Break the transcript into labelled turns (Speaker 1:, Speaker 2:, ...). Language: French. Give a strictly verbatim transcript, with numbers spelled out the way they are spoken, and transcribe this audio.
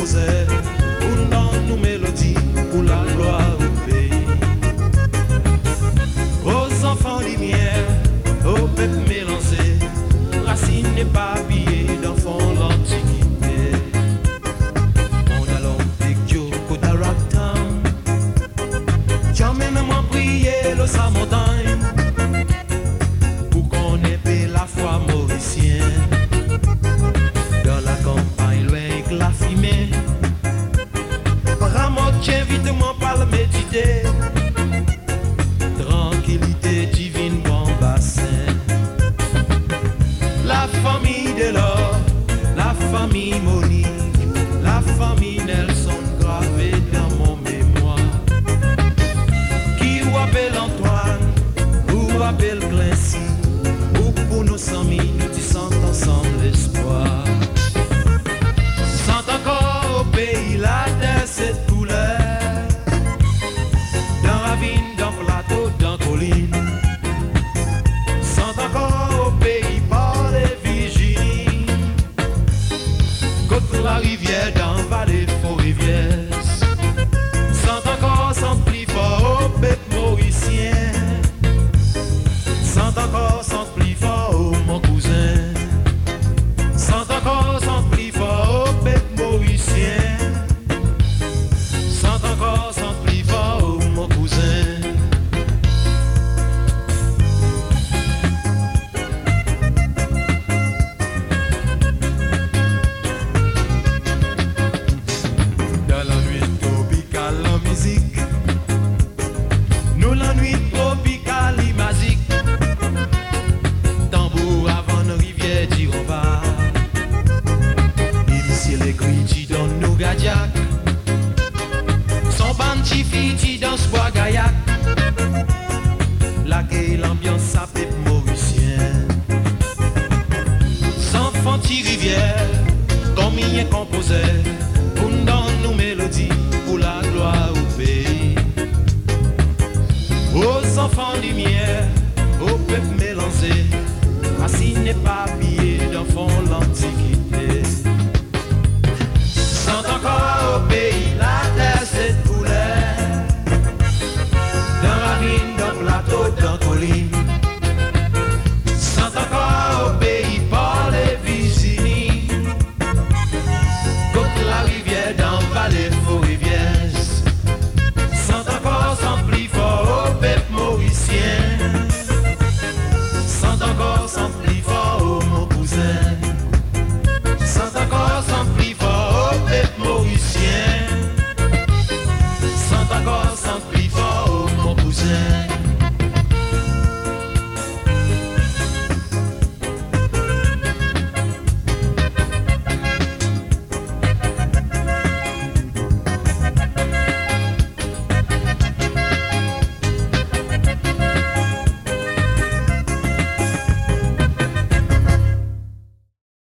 Speaker 1: composait pour dans nos mélodies, pour la gloire au pays. Aux enfants lumière, au peuple mélangé, racine n'est pas habillée d'enfants l'antiquité. On a l'Olympique Joko d'Arabtown, jamais même en prier le sa montagne, pour qu'on ait la foi mauricienne. Dans la campagne, loin avec la fumée, Ramotier vitement par le méditer. Tranquillité divine, bon bassin. La famille de l'or, la famille Monique, la famille Nelson gravée dans mon mémoire. Qui rappelle Antoine, ou rappelle Clancy, ou pour nos amis, nous disons ensemble l'espoir. Sans encore au pays, la terre cette couleur. Dans ravine, dans plateau, dans colline. Sans encore au pays, par les Virginie. Côte la rivière, dans vallée, faux rivière. Sans encore, sans plus fort au bête mauricien. Sans encore, sans plus fort au mon cousin. Sans encore, sans plus fort au bête mauricien. Sans encore, sans plus fort au mon cousin. Dans la nuit tropicale, la musique. Nous la nuit tropicale, la magique. Tambour avant nos rivières d'Iroba. Initier les cris qui donnent nos gadiacs.